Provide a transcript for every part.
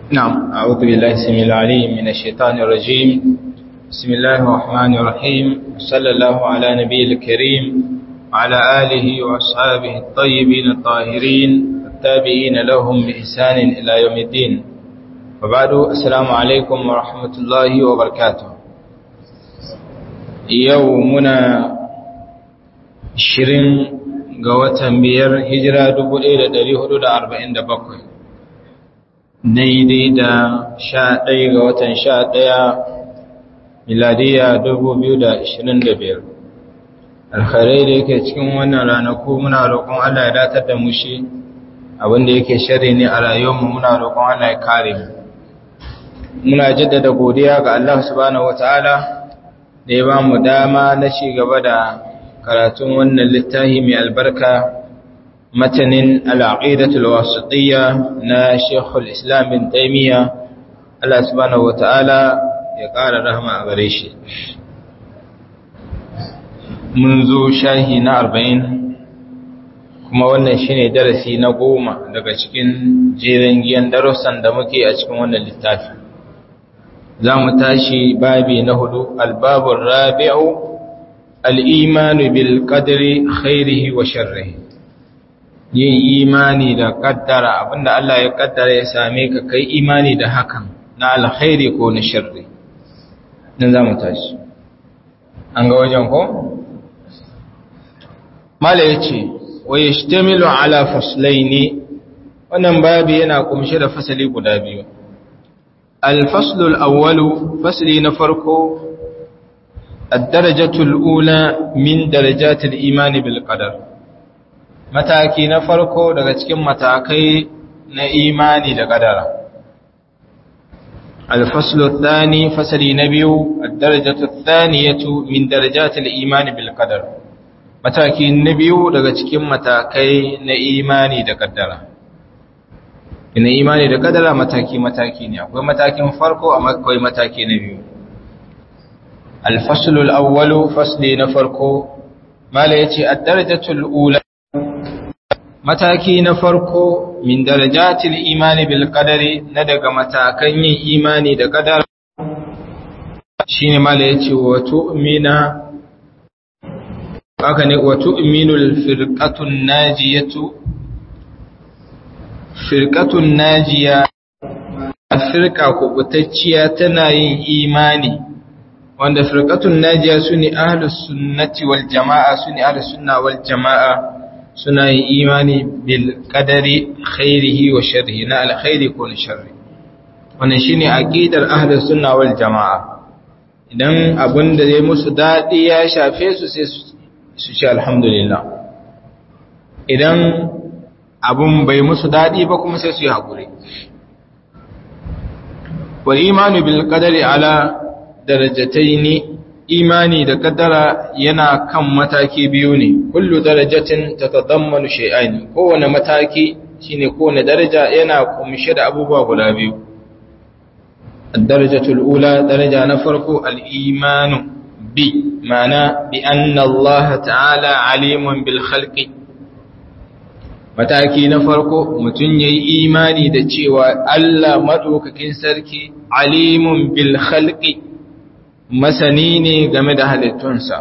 نعم أعوذ بالله السميع العليم من الشيطان الرجيم. بسم الله الرحمن الرحيم. صلى الله على نبي الكريم وعلى آله وأصحابه الطيبين الطاهرين التابعين لهم بإحسان إلى يوم الدين. وبعد السلام عليكم ورحمة الله وبركاته. يومنا 20 ga watan biyar hijira 1447 daidai da 11 ga watan 11 miladiya 2025. alkhairai da yake cikin wannan ranaku muna roƙon Allah ya datar da mu shi, abinda yake sharri ne a rayuwarmu muna roƙon Allah ya kare mu. Muna jaddada godiya ga Allah subhanahu wataala da ya ba mu dama na ci gaba da karatun wannan littafi mai albarka, matanin al-aqidatul wasitiyya na Sheikhul Islam bin Taymiyyah. Allah subhanahu wataala ya ƙara rahama a gare shi. Mun zo shahi na 40 kuma wannan shine darasi na 10 daga cikin jerin giyan darussan da muke a cikin wannan littafi. Za mu tashi babi na 4, al-babur rabi'u al'imanu bil ƙadari khairihi wa sharrihi. Yin imani da ƙaddara, abinda Allah ya ƙaddara ya same ka kai imani da hakan na alkhairi ko na sharri. Nan za mu tashi. An ga wajen ko? Mala ya ce, wa ya shtamilu ala faslai ne, wannan babi yana kumshe da fasali guda biyu. Al-faslul awwalu, fasali na farko, الدرجة الأولى من درجات الإيمان بالقدر. mataki na farko daga cikin matakai na imani da ƙadara. الفصل الثاني فصل نبيو الدرجة الثانية من درجات الإيمان بالقدر. mataki نبيو daga cikin matakai na imani da ƙadara. ina imani da ƙadara mataki ne, akwai matakin farko akwai mataki na biyu. الفصل الأول فصل نفركو ما ليتي الدرجة الأولى متاكي نفركو من درجات الإيمان بالقدر ندق متاكي إيماني دا قدر شين ما ليتي وتؤمن الفرقة الناجية الفرقة كبتتشيا تناين إيماني wanda firqatun najiya sune ahlus sunnati wal jamaa, sune ahlus sunna wal jamaa, suna yin imani bil qadari khairihi wa sharrihi, na alkhairi ko na sharri. Wannan shine aqidar ahlus sunna wal jamaa. Idan abunda zai musu dadi ya shafe su sai su ce alhamdulillah, idan abun bai musu dadi ba kuma sai su yi hakuri. Wal imanu bil qadari ala darajataini, imani da kaddara yana kan mataki biyu ne. Kullu darajatin tatadammanu shay'ain, kowane mataki shine kowane daraja yana kumshe da abubuwa guda biyu. Ad-darajatul ula, daraja na farko, al-imanu bi, ma'ana bi anna Allah ta'ala alimun bil khalqi. Mataki na farko, mutun yayi imani da cewa Allah madaukakin sarki alimun bil khalqi, masani ne game da halittunsa.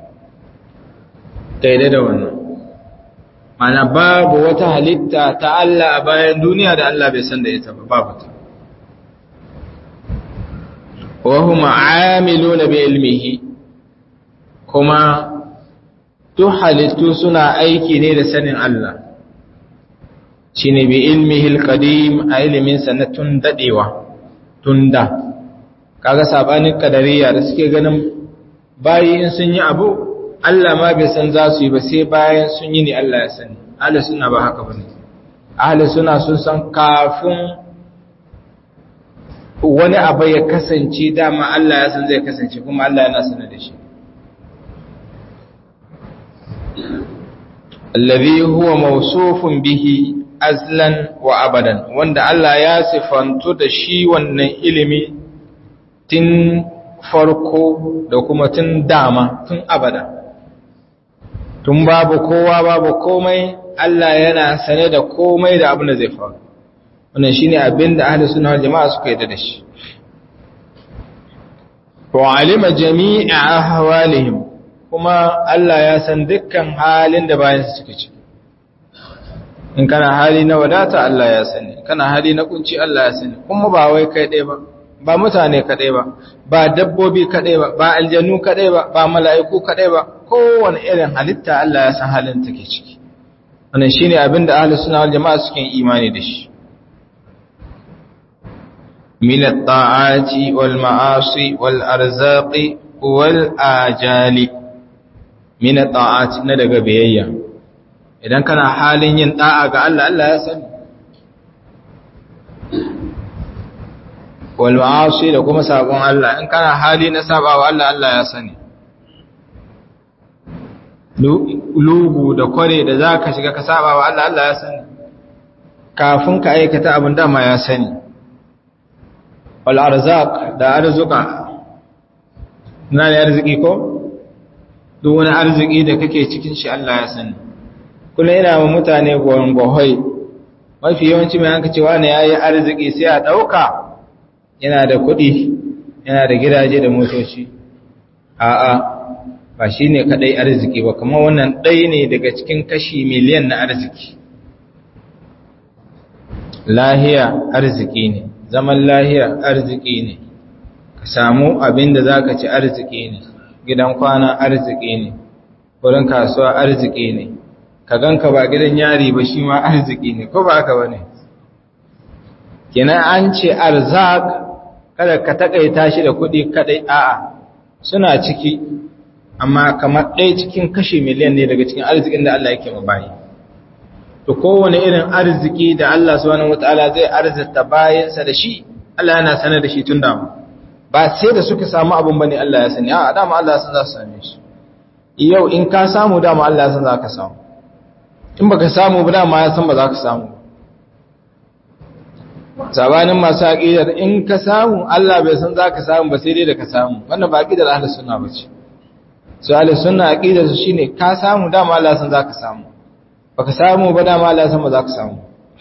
Daidai da wannan, mana babu wata halitta ta Allah a bayan duniya da Allah bai san da ita ba, babu ta. Wa huma amiluna bi ilmihi, kuma duk halittu suna aiki ne da sanin Allah, shine bi ilmihi al-qadim, a iliminsa na tun dadewa, tun da. Kaga sabanin kadariya da suke ganin bayi in sun yi abu Allah ma bai san za su yi ba, sai bayan sun yi ne Allah ya sani. Ahli sunna ba haka bane. Ahli sunna sun san kafin wani abu ya kasance dama Allah ya san zai kasance, kuma Allah yana sanar da shi. Allazi huwa mawsufun bihi azlan wa abadan, wanda Allah ya sifantu da shi wannan ilimi tun farko da kuma tun dama, tun abada. Tun babu kowa babu komai, Allah yana sane da komai da abin da zai faru. wannan shine abin da ahlus sunna wal jama'a suka yi da shi wa alima jami'a ahwalihim kuma Allah ya san dukkan halin da bayan su suke ciki in kana hali na wadata Allah ya sani kana hali na kunci Allah ya sani kuma ba wai kai dai ba mutane kadai ba dabbobi kadai ba aljannu kadai ba mala'iku kadai ba kowane irin halitta Allah ya san halin take ciki wannan shine abin da ahlus sunna wal jama'a suke imani da shi min at-ta'ati wal ma'asi wal arzaqi wal ajali min at-ta'ati na daga biyayya idan kana halin yin da'a ga Allah Allah ya sani wal ma'asi da kuma sabon Allah in kana hali na sabawa Allah Allah ya sani lugu da kware da zaka shiga ka sabawa Allah Allah ya sani kafin ka aikata abin da ma ya sani wal arzaq da arzuka na da arziki ko duk wani arziki da kake cikin shi Allah ya sani kuma yana wa mutane gohoi mafi yawanci mai hanka cewa ne yayi arziki sai a dauka yana da kuɗi yana da gidaje da motoci a'a ba shine kadai arziki ba kuma wannan ɗaya ne daga cikin kashi miliyan na arziki lahiya arziki ne zaman lahiya arziki ne ka samu abin da zaka ci arziki ne gidan kwana arziki ne wurin kasuwa arziki ne ka ganka ba gidan yari ba shi ma arziki ne ko ba haka bane kenan an ce arzak kada ka takaita shi da kuɗi kadai a'a suna ciki amma kamar ɗaya cikin kashi miliyan ne daga cikin arzikin da Allah yake mabayi to kowane irin arziki da Allah subhanahu wataala zai arzita bayansa da shi Allah yana sanar da shi tun da ba sai da suka samu abun bane Allah ya sani a'a dama Allah ya san za su same shi yau in ka samu dama Allah ya san za ka samu in baka samu ba dama ya san ba za ka samu sabanin masu aqidar in ka samu Allah bai san za ka samu ba sai dai da ka samu wannan ba aqidar ahlus sunna bace su ahlus sunna aqidar su shine ka samu dama Allah ya san za ka samu baka samu ba dama Allah ya san ba za ka samu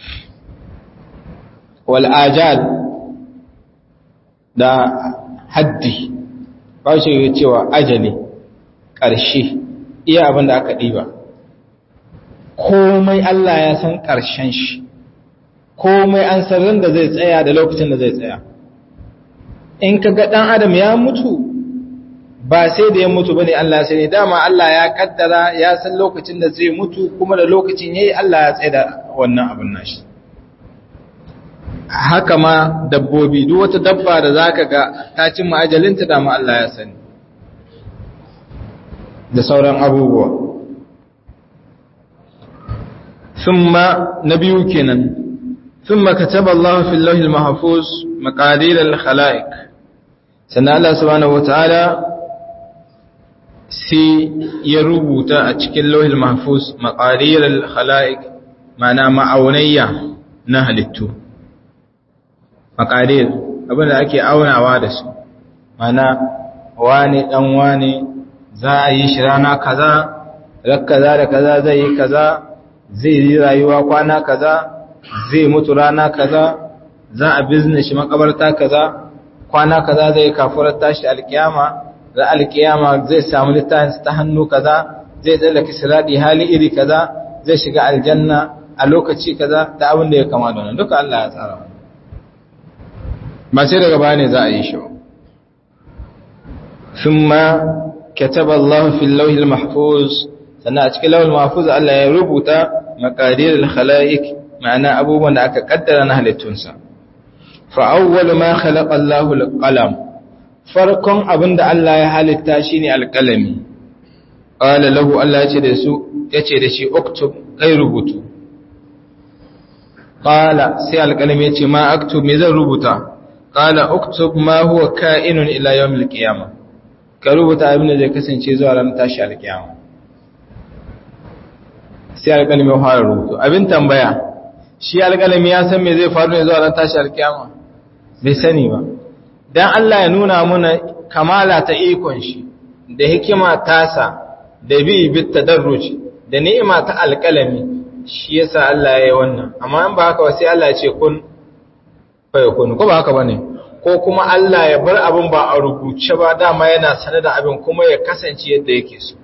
wal ajal da haddi ba shi cewa ajali ƙarshe iya abin da aka ɗiba komai Allah ya san ƙarshen shi komai an san da zai tsaya da lokacin da zai tsaya in ka ga ɗan adam ya mutu ba sai da ya mutu bane Allah ya sani dama Allah ya kaddara ya san lokacin da zai mutu kuma da lokacin yayi Allah ya tsaya da wannan abin nashi haka ma dabbobi duk wata dabba da zaka ga ta cimma ajalinta dama Allah ya sani da sauran abubuwa thumma nabiyu kenan thumma kataba Allah fi al-lawh al-mahfuz maqadir al-khalaiq sannan Allah subhanahu wataala sai ya rubuta a cikin lawhil mahfuz maqadir al-khalaiq ma'ana ma'aunayya na halittu maqadir abinda ake aunawa da su ma'ana wani dan wani za a yi shi rana kaza kaza da kaza zai yi kaza zai yi rayuwa kwana kaza zai mutu rana kaza za a bizne shi makabarta kaza kwana kaza zai kafurar tashi alkiyama za alkiyama zai samu littafin ta hannu kaza zai tsallake sirati hali iri kaza zai shiga aljanna a lokaci kaza da abin da ya kama da wannan duka Allah ya tsara ba sai daga baya ne za a yi shi thumma kataba Allah fi al-lawh al-mahfuz sannan a cikin lawh al-mahfuz Allah ya rubuta maqadir al-khalaiq ma'ana abubuwan da aka kaddara na halittunsa fa awwal ma khalaqa Allah al-qalam farkon abinda Allah ya halitta shine al-qalami qala lahu Allah yace da shi uktub kai rubutu qala sai al-qalami yace ma aktub me zan rubuta qala uktub ma huwa ka'inun ila yawm al-qiyamah ka rubuta abin da zai kasance zuwa ran tashi al-qiyamah sai al-qalami ya fara rubutu abin tambaya shi alƙalami ya san me zai faru ne zuwa ran tashi alƙiyama bai sani ba dan Allah ya nuna mana kamala ta ikon shi da hikima tasa da bi bit tadarruj da ni'ima ta alƙalami shi yasa Allah ya yi wannan amma in ba haka ba sai Allah ya ce kun fa yakunu ko ba haka bane ko kuma Allah ya bar abin ba a rubuce ba dama yana sanar da abin kuma ya kasance yadda yake so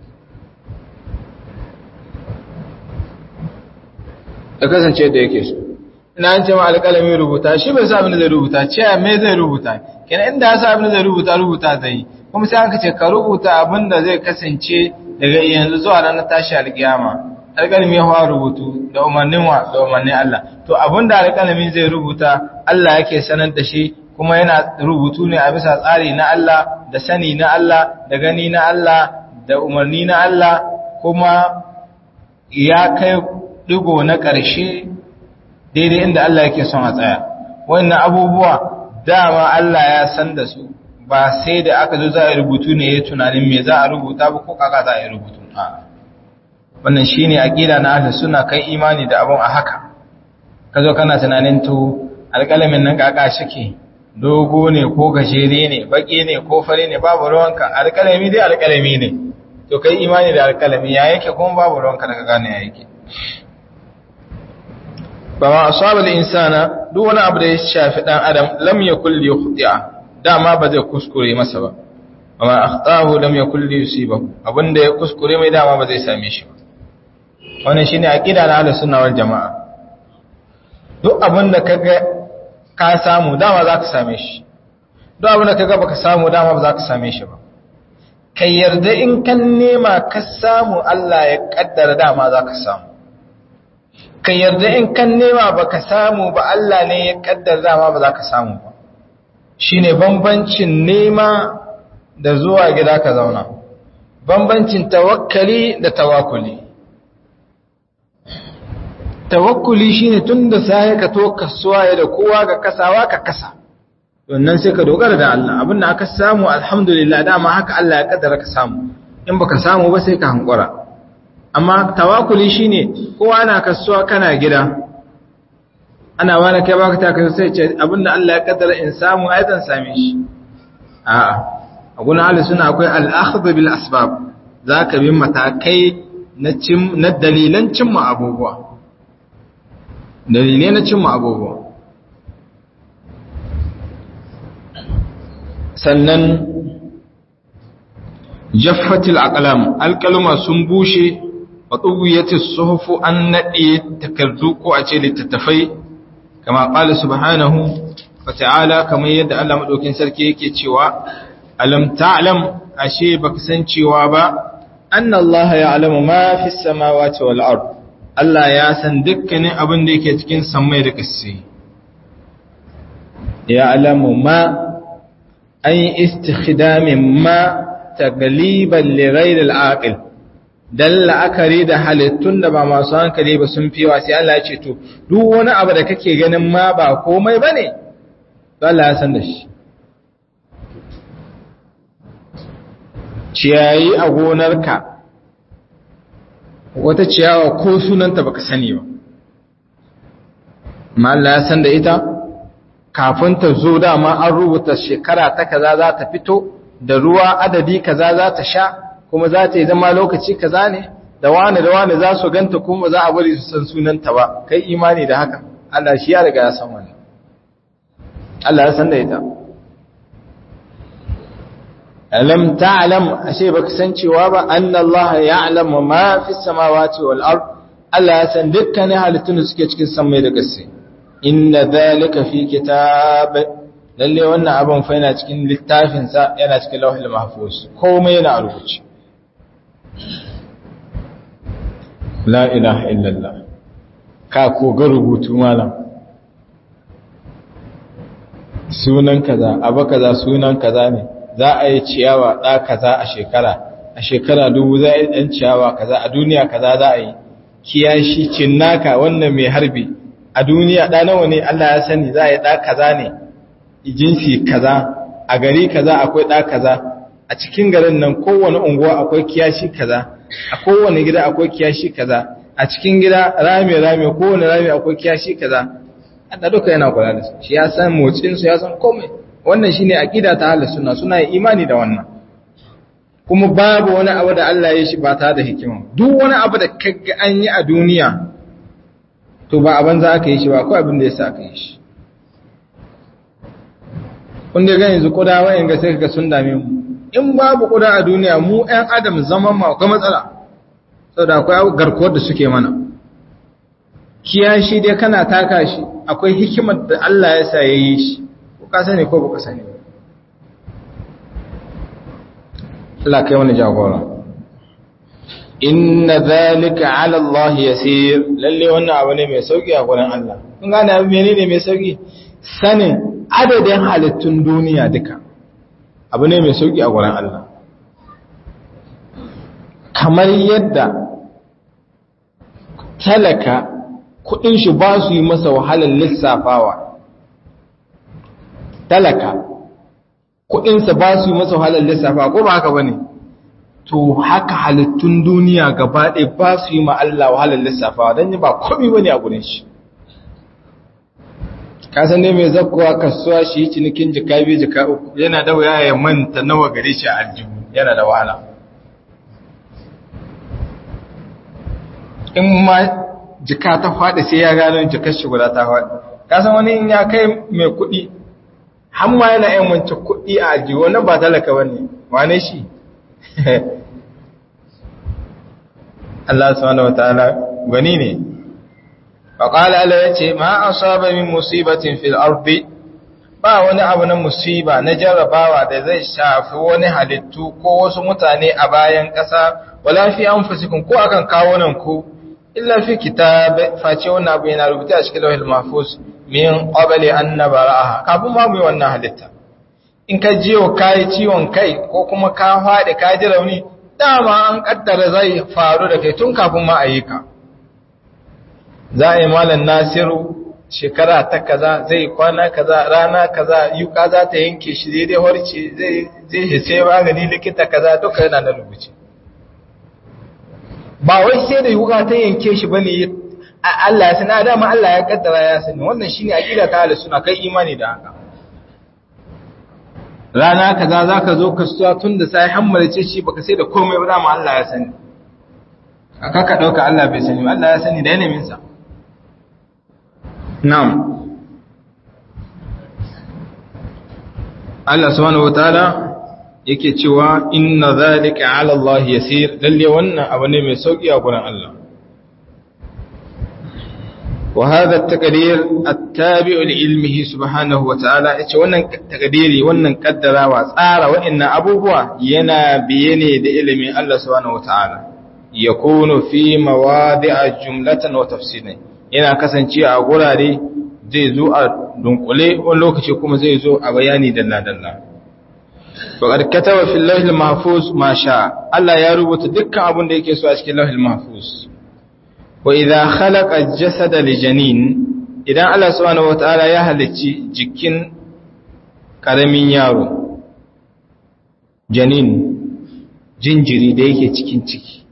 ya kasance yadda yake so ina an ce ma alƙalami rubuta shi bai sa abin da zai rubuta ce me zai rubuta kenan inda ya sa abin da zai rubuta zai kuma sai aka ce ka rubuta abin da zai kasance daga yanzu zuwa ranar tashi alƙiyama alƙalami ya fara rubutu da umarnin Allah to abin da alƙalami zai rubuta Allah yake sanar da shi kuma yana rubutu ne a bisa tsari na Allah da sani na Allah da gani na Allah da umarni na Allah kuma ya kai digo na ƙarshe daidai inda Allah yake son a tsaya wannan abubuwa dama Allah ya san da su ba sai da aka zo za a rubutu ne ya tunanin me za a rubuta ba ko kaka za a rubutu wannan shine aqida na ahlus sunna kai imani da abun a haka kazo kana tunanin to alƙalamin nan kaka shike dogo ne ko gajere ne baki ne ko fari ne babu ruwanka alƙalami dai alƙalami ne to kai imani da alƙalami ya yake kuma babu ruwanka daga gane ya yake ba ma asabal insana duk wani abu da ya shafi dan adam lam yakul li yukhti'a dama ba zai kuskure masa ba amma akhtahu lam yakul li yusibahu abinda ya kuskure mai dama ba zai same shi ba wannan shine aqida na ahlus sunna wal jamaa duk abinda kaga ka samu dama zaka same shi duk abinda kaga baka samu dama ba zaka same shi ba kai yarda in kan nema ka samu Allah ya kaddara dama zaka samu kai yarda in kan nema baka samu ba Allah ne ya kaddara dama ba zaka samu ba shine bambancin nema da zuwa gida ka zauna bambancin tawakkali da tawakkuli tawakkuli shine tunda sai ka to kasuwa da kowa ga kasawa ka kasa wannan sai ka dogara da Allah abinda aka samu alhamdulillah dama haka Allah ya kaddara ka samu in baka samu ba sai ka hankura amma tawakkuli shine kowa ana kasuwa kana gida ana wani kai baka ta kai sai ce abinda Allah ya kaddara in samu ai zan same shi a'a a gurin ahlus sunna akwai al-akhdh bil asbab zaka bi matakai na dalilan cimma abubuwa dalilai na cimma abubuwa sannan jaffatil aqlam alkalma sun bushe wa tuwiyatis suhufu an nadi takardu ko a ce littattafai kama qala subhanahu wa ta'ala kamar yadda Allah madaukin sarki yake cewa alam ta'lam ashe baka san cewa ba anna Allah ya'lamu ma fis samawati wal ard Allah ya san dukkanin abin da yake cikin samai da ƙasa ya'lamu ma ay istikhdamin ma tagliban li ghayr al-aqil dalla akari da halittun da ba masu hankali ba sun fiwa sai Allah ya ce to duk wani abu da kake ganin ma ba komai bane to Allah ya san da shi ciyayi a gonarka wata ciyawa ko sunanta baka sani ba amma Allah ya san da ita kafin ta zo dama an rubuta shekara ta kaza za ta fito da ruwa adadi kaza za ta sha kuma za ta yi zama lokaci kaza ne da wani za su ganta kuma za a bari su san sunanta ba kai imani da haka Allah shi ya riga ya san wannan Allah ya san da ita alam ta'lam ashe baka san cewa ba anna Allah ya'lamu ma fi samawati wal ard Allah ya san dukkanin halittun da suke cikin samai da ƙasa inna dhalika fi kitab lalle wannan abin fa yana cikin littafin sa yana cikin lauhul mahfuz komai yana rubuce la ilaha illallah ka ko ga rubutu malam sunan kaza abu kaza sunan kaza ne za a yi ciyawa da kaza a shekara 1000 za a yi dan ciyawa kaza a duniya kaza za a yi kiyashi cinnaka wannan mai harbi a duniya da nawa ne Allah ya sani za a yi da kaza ne jinsi kaza a gari kaza akwai da kaza a cikin garin nan kowane unguwa akwai kiyashi kaza a kowane gida akwai kiyashi kaza a cikin gida rami kowane rami akwai kiyashi kaza Allah duka yana kula da su shi ya san motsin su ya san komai wannan shine aqida ta ahlus sunna suna imani da wannan kuma babu wani abu da Allah ya shi ba tare da hikima duk wani abu da kaga an yi a duniya to ba aban za ka yi shi ba ko abin da yasa ka yi shi kun dai ga yanzu kuda wayan ga sai kaga sun dame mu in babu kuda a duniya mu ɗan adam zaman ma akwai matsala saboda akwai garkuwar da suke mana kiyashi dai kana taka shi akwai hikimar da Allah ya sa yayi shi ko ka sani ko baka sani Allah kai wani jagora inna dhalika ala Allah yasir lalle wannan abu ne mai sauki a gurin Allah kun gane abu menene mai sauki sanin adadin halittun duniya duka abu ne mai sauki a gurin Allah kamar yadda talaka kudin shi ba su yi masa wahalar lissafawa talaka kudinsa ba su yi masa wahalar lissafawa ko ba haka bane to haka halittun duniya gaba ɗaya ba su yi ma Allah wahalar lissafawa don yi ba komai bane a gurin shi kasan ne mai zakkowa kasuwa shi yi cinikin jika biyu jika uku yana da wuya ya manta nawa gare shi a aljihu yana da wahala in ma jika ta faɗi sai ya gano jikar shi guda ta faɗi kasan wani in ya kai mai kuɗi hamma yana yin wancan kuɗi a aljihu wannan ba talaka bane wane shi Allah subhanahu wataala gani ne faqala Allah yace ma asaba min musibatin fil ardi ba wani abu na musiba na jarrabawa da zai shafi wani halittu ko wasu mutane a bayan ƙasa wala fi anfusikum ko akan kawo nan ku illa fi kitab face wannan abu yana rubuta a cikin lawhil mahfuz min qabli an nabraha kafin ma mu yi wannan halitta in ka jiyo kai ciwon kai ko kuma ka faɗi ka ji rauni dama an kaddara zai faru da kai tun kafin ma a yi ka za a yi malam Nasiru shekara ta kaza zai kwana kaza rana kaza yuka za ta yanke shi daidai horce zai hisse magani likita kaza duka yana na rubuce ba wai sai da yuka ta yanke shi bane Allah ya sani dama Allah ya kaddara ya sani wannan shine aqida ta ahlus sunna kai imani da haka rana kaza zaka zo kasuwa tun da sai hammalace shi baka sai da komai ba dama Allah ya sani aka ka dauka Allah bai sani Allah ya sani da yanayin sa na'am Allah subhanahu wataala yake cewa inna zalika ala Allah yasir lalle wannan abu ne mai sauki a gurin Allah wa hadha at-taqdir at-tabi'u li ilmihi subhanahu wataala yace wannan taqdiri wannan kaddarawa tsara wa'annan abubuwa yana biye ne da ilimin Allah subhanahu wataala yakunu fi mawadi'a jumlatan wa tafsilan yana kasance a gurare zai zo a dunkule wani lokaci kuma zai zo a bayani dalla-dalla. Faƙar katawa fi lauhil mahfuz ma sha Allah ya rubuta dukkan abin da yake so a cikin lauhil mahfuz. Wa idza khalaqa jasada li janin idan Allah subhanahu wataala ya halicci jikin karamin yaro janin jinjiri da yake cikin ciki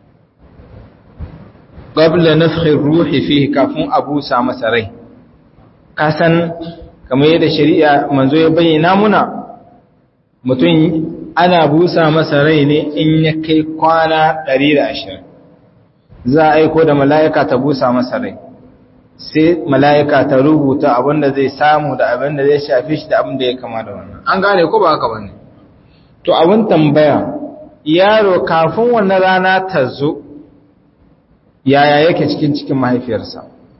qabla nafkhi ruhi fihi kafin abu sa masa rai kasan kamar yadda shari'a manzo ya bayyana muna mutum ana busa masa rai ne in ya kai kwana 120 za a aiko da mala'ika ta busa masa rai sai mala'ika ta rubuta abinda zai samu da abinda zai shafi shi da abinda ya kama da wannan an gane ko ba haka bane to abin tambaya yaro kafin wannan rana ta zo yaya yake cikin mahaifiyarsa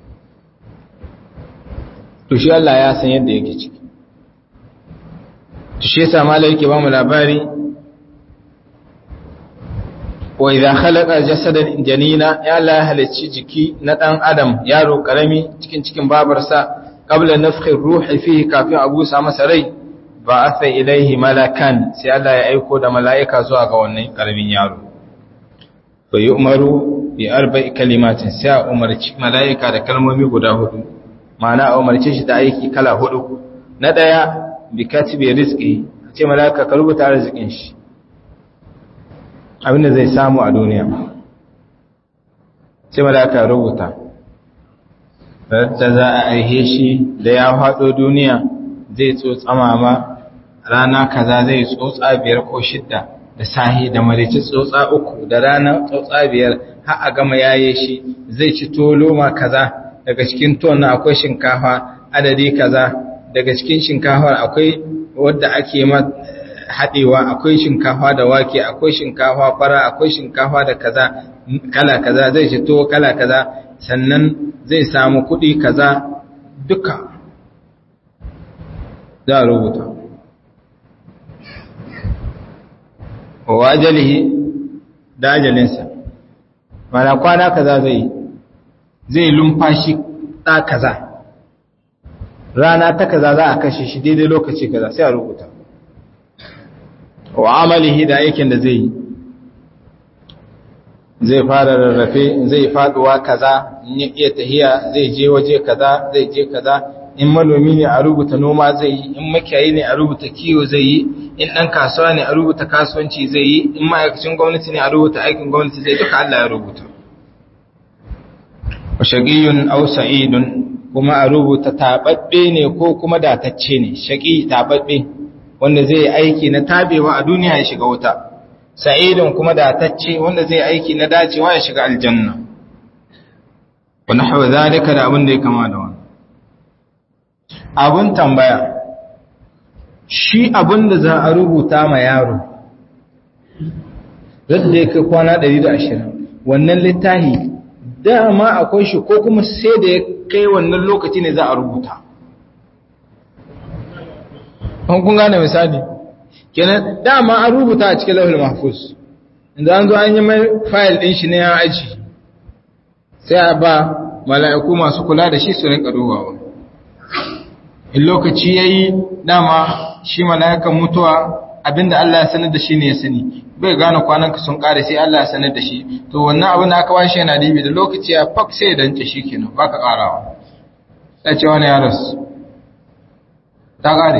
to shi Allah ya san yadda yake ciki to shi yasa malai yake ba mu labari wa idza khalaqa jasadan janina ya la halacci jiki na dan adam yaro karami cikin babarsa qabla nafkhi ruhi fihi kafin abu sa masa rai ba'atha ilaihi malakan sai Allah ya aiko da malaika zuwa ga wannan karamin yaro fa yu'maru bi arba'i kalimatin sai a umarci malaika da kalmomi guda hudu ma'ana a umarce shi da aiki kala hudu na daya bi katibi rizqi ce malaika ka rubuta arzikin shi abinda zai samu a duniya sai malaika rubuta da za a aihe shi da ya faɗo duniya zai tsotsama ma rana kaza zai tsotsa 5 ko 6 da sahi da marici tsotsa 3 da rana tsotsa 5 har a gama yaye shi zai ci toloma kaza daga cikin ton akwai shinkafa adadi kaza daga cikin shinkafar akwai wadda ake haɗewa, akwai shinkafa da wake, akwai shinkafa fara, akwai shinkafa da kaza kala kaza, zai ci tuwo kala kaza, sannan zai samu kuɗi kaza, duka za a rubuta. Wa ajalihi da ajalinsa, mana kwana kaza zai lumfashi ɗa kaza, rana ta kaza za a kashe shi daidai lokaci kaza, sai a rubuta. Wa amalihi da aikin da zai fara rarrafe, zai faduwa kaza, in ya iya tahiya zai je waje kaza, zai je kaza, in manomi ne a rubuta noma zai yi, in makiyayi ne a rubuta kiwo zai yi, in ɗan kasuwa ne a rubuta kasuwanci zai yi, in ma'aikacin gwamnati ne a rubuta aikin gwamnati zai, duka Allah ya rubuta. Wa shaqiyun aw sa'idun, kuma a rubuta tababbe ne ko kuma datacce ne. Shaqi tababbe wanda zai yi aiki na tabewa a duniya ya shiga wuta, sa'idun kuma datacce wanda zai aiki na dacewa ya shiga aljanna. Wa nahwa zalika, da abin da ya kama da wannan. Abun tambaya, shi abin da za a rubuta ma yaro yadda ya kai kwana 120, wannan littafi dama akwai shi ko kuma sai da ya kai wannan lokaci ne za a rubuta? Kun gane misali kenan, dama an rubuta a cikin lauhul mahfuz, inda an zo an yi mai fayil din shi ne ya aji, sai a ba mala'iku masu kula da shi su rinka dubawa. In lokaci yayi, dama shi mala'ikan mutuwa abinda Allah ya sanar da shi ne ya sani, bai gane kwananka sun kare sai Allah ya sanar da shi, to wannan abin da aka bashi yana dibi da lokaci ya fak sai ya dance shi kenan, baka karawa. Sai ce wani ya rasu ta kare.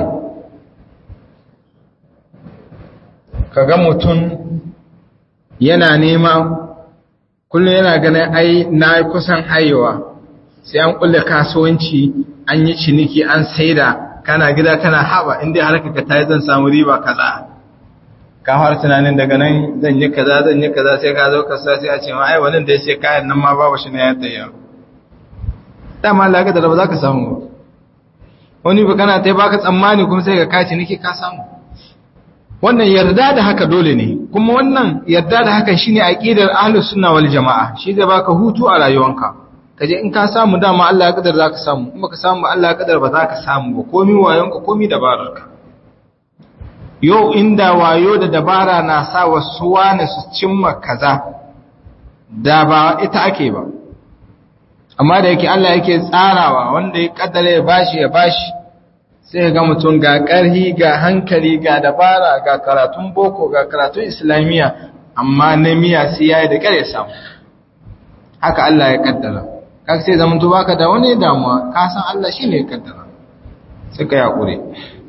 Kaga mutum yana nema kullum, yana ganin ai na kusan haihuwa, sai an kulle kasuwanci, an yi ciniki, an saida, kana gida kana haba, inda harka ka tayi zan samu riba kaza, ka har tunanin daga nan zan yi kaza sai ka zo kasuwa sai a ce ma ai wannan da ya sai kayan nan ma babu shi na ya tayya, dama Allah ga da ba za ka samu. Wani ba kana tai baka tsammani kuma sai ka kaci niki ka samu. Wannan yarda da haka dole ne, kuma wannan yarda da haka shine aqidar ahlus sunna wal jamaa, shi zai baka hutu a rayuwanka. Kaje in ka samu dama Allah ya kadar zaka samu, in baka samu Allah ya kadar ba zaka samu ba, komai wayonka komai dabararka. Yau inda wayo da dabara na sa wasu wani su cimma kaza, da ba ita ake ba. Amma da yake Allah yake tsarawa, wanda ya kaddara ya bashi, sai ga mutum ga ƙarhi, ga hankali, ga dabara, ga karatun boko, ga karatun islamiyya, amma na miya sai yayi da kare samu. Haka Allah ya kaddara. Kaka sai zaman to baka da wani damuwa, ka san Allah shine ya kaddara. Sai ka yakure.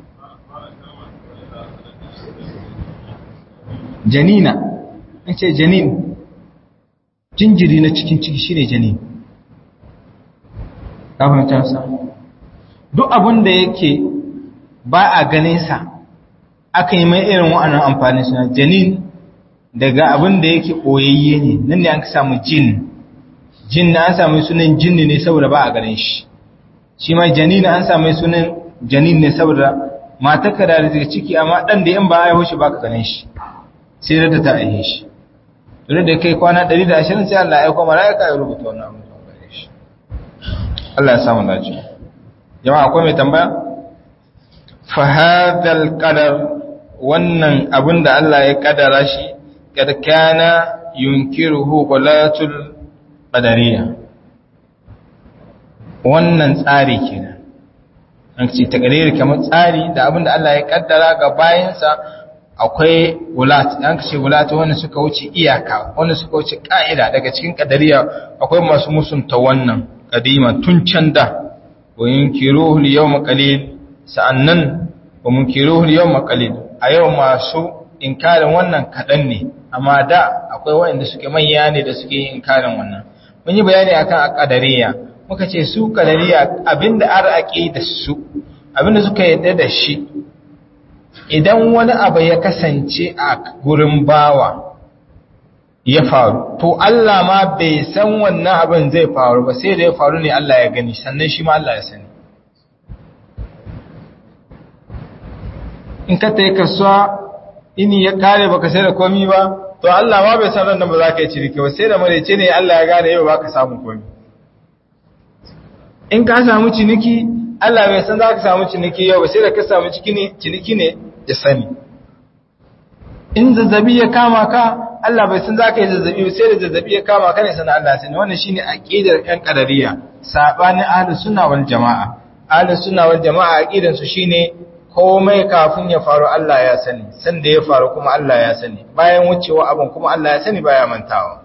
Janina, nace janin, jinjiri na cikin ciki shine janin. Ka fahimta sa? Duk abin da yake ba a ganin sa, aka yi mai irin wa'annan amfani suna janin, daga abin da yake koyayye ne, nan ne an samu jin. Jin na an samu sunan jinni ne saboda ba a ganin shi. Shi ma janin an samu sunan janin ne saboda matarka da daga ciki, amma dan da in ba a yi shi ba ka ganin shi. Sai da ta aihe shi. Dole da kai kwana 120 sai Allah ya aika mala'ika ya rubuta wannan abin da gare shi. Allah ya samu lafiya. Jama'a akwai mai tambaya? Fa hadal qadar, wannan abin da Allah ya kaddara shi, kad kana yunkiruhu qulatul qadariyya. Wannan tsari kenan. An ce takdiri kamar tsari da abin da Allah ya kaddara ga bayinsa. Akwai wulat, an ce wulat wanda suka wuce iyaka, wanda suka wuce ka'ida daga cikin kadariya. Akwai masu musunta wannan kadima tun can da, wa yunkiruhu al-yawma qalil, sa'annan wa munkiruhu al-yawma qalil. A yau masu inkarin wannan kadan ne, amma da akwai wanda suke manya ne da suke inkarin wannan. Mun yi bayani akan kadariya, muka ce su kadariya abinda ar'aqi da su, abinda suka yadda da shi, idan wani abu ya kasance a gurin bawa ya faru, to Allah ma bai san wannan abin zai faru ba, sai da ya faru ne Allah ya gani, sannan shi ma Allah ya sani. in ka tayi kasuwa ini ya kare baka sai da komai ba to Allah ma bai san ran nan ba za ka yi ciniki ba sai da marece ne Allah ya gane yau baka samu komai in ka samu ciniki Allah bai san za ka samu ciniki yau ba sai da ka samu ciniki ne ya sani in zazzabi ya kama ka Allah bai san za ka yi zazzabi ba sai da zazzabi ya kama ka ne sanan Allah ya sani wannan shine aqidar ƴan qadariyya sabanin ahlus sunna wal jamaa ahlus sunna wal jamaa aqidan su shine komai kafin ya faru Allah ya sani sanda ya faru kuma Allah ya sani bayan wucewa abin kuma Allah ya sani baya mantawa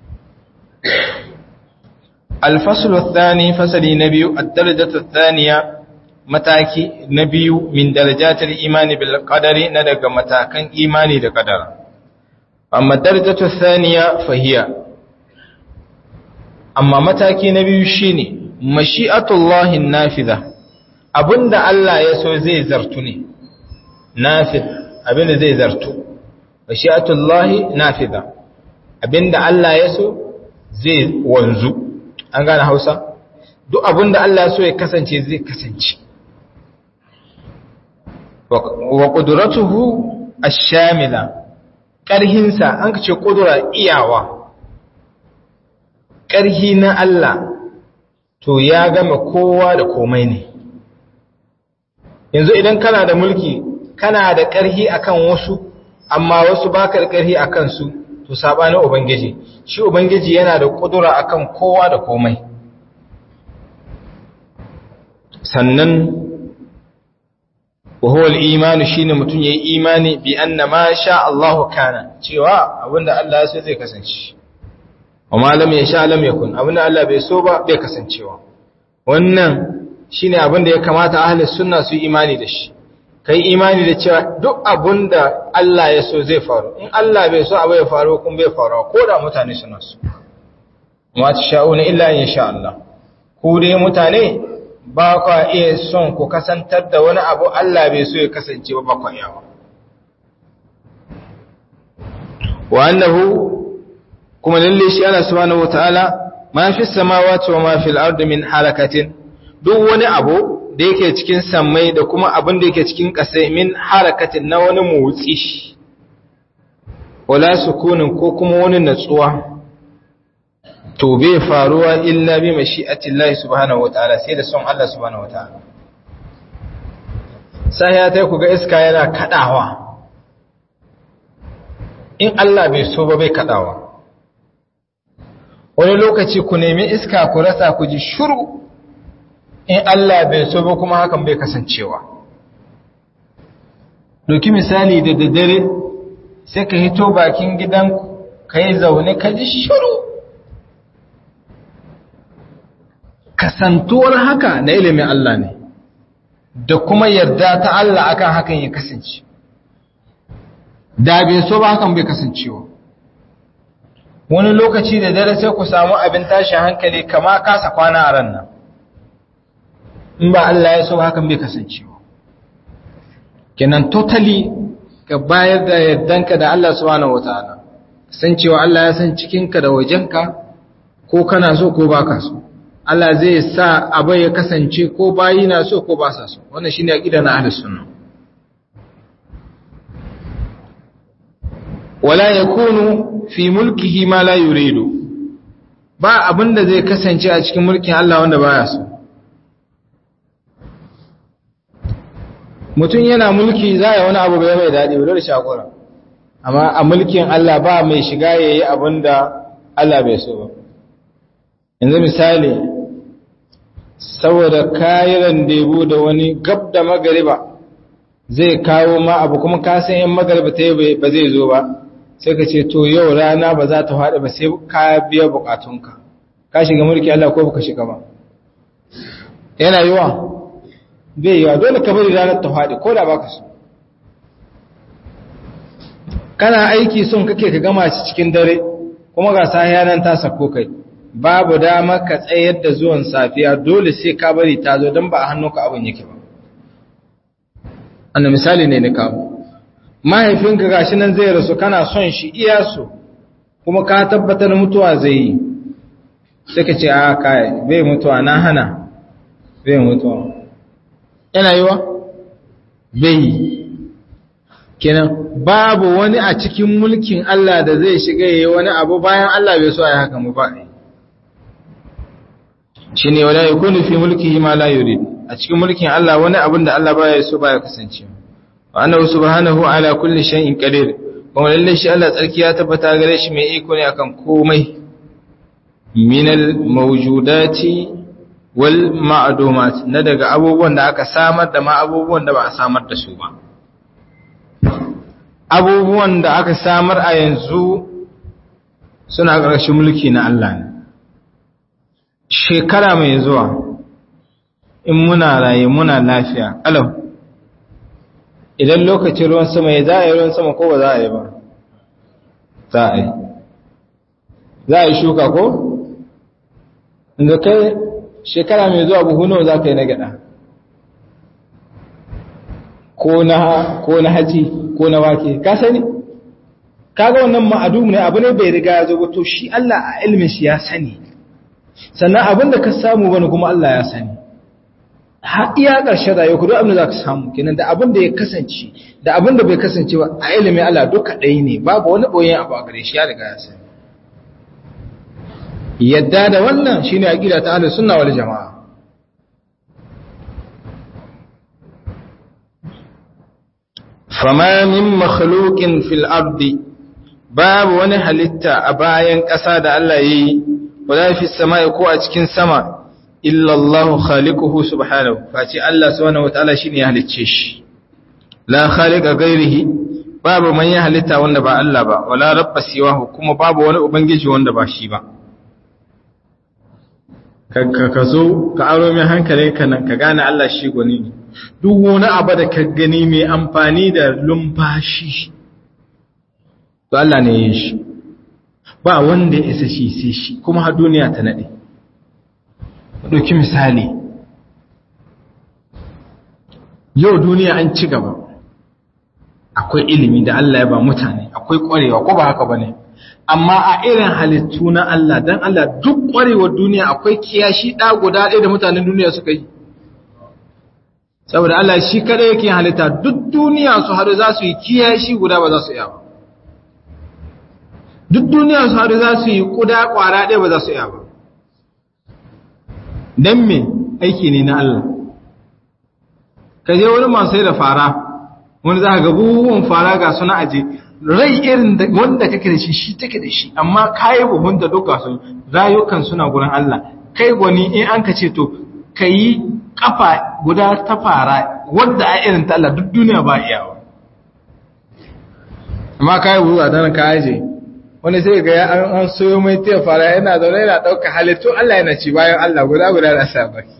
الفصل الثاني فصل نبي الدرجة الثانية متاكي نبي من درجات الإيمان بالقدر ندق متاكا إيماني بالقدر أما الدرجة الثانية فهي أما متاكي نبي شيني مشيئة الله النافذة أبند الله يسو زي زرتني نافذ أبند زي زرتو مشيئة الله نافذة أبند الله يسو زي وانزو an gane Hausa duk abin da Allah so ya kasance zai kasance wa qudratuhu ash-shamila karhinsa an kace kudura iyawa karhi na Allah to ya gama kowa da komai ne yanzu idan kana da mulki kana da karhi akan wasu amma wasu baka da karhi akan su to sabanin ubangiji shi ubangiji yana da kudura akan kowa da komai sannan wa huwa al-iman shine mutun yayi imani bi anna ma sha Allahu kana cewa abinda Allah ya so zai kasance amma lam yasha lam yakun abinda Allah bai so ba bai kasancewa wannan shine abinda ya kamata ahlus sunna su imani da shi kai imani da cewa duk abunda Allah ya so zai faru in Allah bai so abu ya faru kun bai faru ko da mutane suna so wa tasha'una illa in sha Allah ku dai mutane ba ku iya son ku kasantar da wani abu Allah bai so ya kasance ba ku yawa wa annahu kuma lalle shi Allah subhanahu wataala ma fi samawati wa ma fil ardi min harakatin duk wani abu da yake cikin sammai da kuma abin da yake cikin ƙasa min harakatin na wani motsi wala sukunin ko kuma wani natsuwa to bai faruwa illa bi mashi'atillahi subhanahu wataala sai da son Allah subhanahu wataala sai ya tai ku ga iska yana kadawa in Allah bai so ba bai kadawa wani lokaci ku nemi iska ku rasa ku ji shiru in Allah bai so ba kuma hakan bai kasancewa doki misali da daddare sai ka hito bakin gidan ka yi zaune ka ji shiru kasantuwar haka na ilimin Allah ne da kuma yarda ta Allah akan hakan ya kasance da bai so ba hakan bai kasancewa wani lokaci da dare sai ku samu abin tashin hankali kama kasa kwana a ran nan in ba Allah ya so hakan bai kasancewa kenan totally ka bayar da yardanka da Allah subhanahu wataala san cewa Allah ya san cikinka da wajenka ko kana so ko baka so Allah zai sa abu ya kasance ko bayi na so ko ba sa so wannan shine aqida na ahlus sunna wala yakunu fi mulkihi ma la yuridu ba abinda zai kasance a cikin mulkin Allah wanda baya so mutum yana mulki za ya wani abu bai mai daɗi wadda da shakura amma a mulkin Allah ba mai shiga ya yi abin da Allah bai so ba yanzu misali saboda kayan debu da wani gab da magariba zai kawo ma abu kuma kasan yin magariba ta yi ba zai zo ba sai ka ce to yau rana ba za ta haɗe ba sai ka biya bukatunka ka shiga mulki Allah ko baka shiga ba yana yiwa bai yawa dole ka bari ranar ta faɗi ko da ba ka so kana aiki son kake ka gama shi cikin dare kuma ga sahiya nan ta sako kai babu dama ka tsayar da zuwan safiya dole sai ka bari ta zo don ba a hannunka abin yake ba annan misali ne na kawo mahaifinka gashi nan zai rasu kana son shi iya so kuma ka tabbatar mutuwa zai yi sai ka ce a kai bai mutuwa na hana bai mutuwa yana yiwa bai kenan babu wani a cikin mulkin Allah da zai shiga yayi wani abu bayan Allah bai so ayi haka mu ba shine wala yakunu fi mulkihi ma la yurid a cikin mulkin Allah wani abin da Allah baya so baya kasance wa annahu subhanahu ala kulli shay'in qadir kuma lalle shi Allah tsarki ya tabbata gare shi mai iko ne akan komai minal mawjudati wal ma'dumat na daga abubuwan da aka samar da ma abubuwan da ba a samar da su ba abubuwan da aka samar a yanzu suna ƙarshen mulki na Allah ne shekara mai zuwa in muna raye muna lafiya alam idan lokacin ruwan sama ya za a yi ruwan sama ko ba za a yi ba za a yi shuka ko inda kai shekara mai zuwa buhu nawa za ka yi na gyaɗa ko na haji ko na wake ka sani kaga wannan ma'adum ne abu ne bai riga ya zo to shi Allah a ilmin shi ya sani sannan abin da ka samu bane kuma Allah ya sani har iya ƙarshen rayuwa duk abin da za ka samu kenan da abin da ya kasance da abin da bai kasance ba a ilimin Allah duka ɗaya ne babu wani ɓoyen abu a gare shi ya riga ya sani yadda da wannan shine aqida ta ahlus sunna wal jamaa fama min makhluqin fil ardi babu wani halitta a bayan ƙasa da Allah yi wala fi samai ko a cikin sama illa Allah khaliquhu subhanahu face Allah subhanahu wataala shine ya halicce shi la khaliqa ghairihi babu man ya halitta wanda ba Allah ba wala rabba siwahu kuma babu wani ubangiji wanda ba shi ba ka zo ka aro mai hankalin ka nan ka gane Allah shi gwani ne duk wani abu da ka gani mai amfani da lumfashi to Allah ne ya yi shi ba wanda ya isa shi sai shi kuma har duniya ta nade ɗauki misali yau duniya an ci gaba akwai ilimi da Allah ya ba mutane akwai ƙwarewa ko ba haka ba ne amma a irin halittu na Allah don Allah duk ƙwarewar duniya akwai kiyashi ɗa guda ɗaya da mutanen duniya suka yi saboda Allah shi kada yake halitta duk duniya su haɗu za su yi kiyashi guda ba za su iya ba duk duniya su haɗu za su yi ƙuda ƙwara ɗaya ba za su iya ba don me aiki ne na Allah ka je wani masu da fara wani za ka ga buhun fara ga suna aje rai irin wanda kake da shi take da shi amma kayi buhun da duka su rayukan suna gurin Allah kai gwani in an ka ce to ka yi kafa guda ta fara wadda a irin ta Allah duk duniya ba iyawa amma kayi buhu a dana ka aje wani sai ga an soyo mai tiya fara yana zaune yana ɗauka halittu Allah yana ci bayan Allah guda da sa baki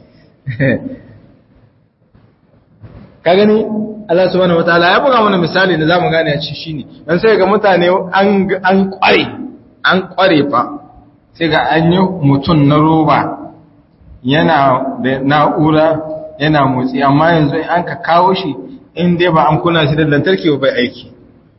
ka gani Allah subhanahu wataala ya buga mana misali da zamu gane a ci shine dan sai ga mutane an kware fa sai ga an yi mutun na roba yana da na'ura yana motsi amma yanzu an ka kawo shi in dai ba an kuna shi da lantarki ba bai aiki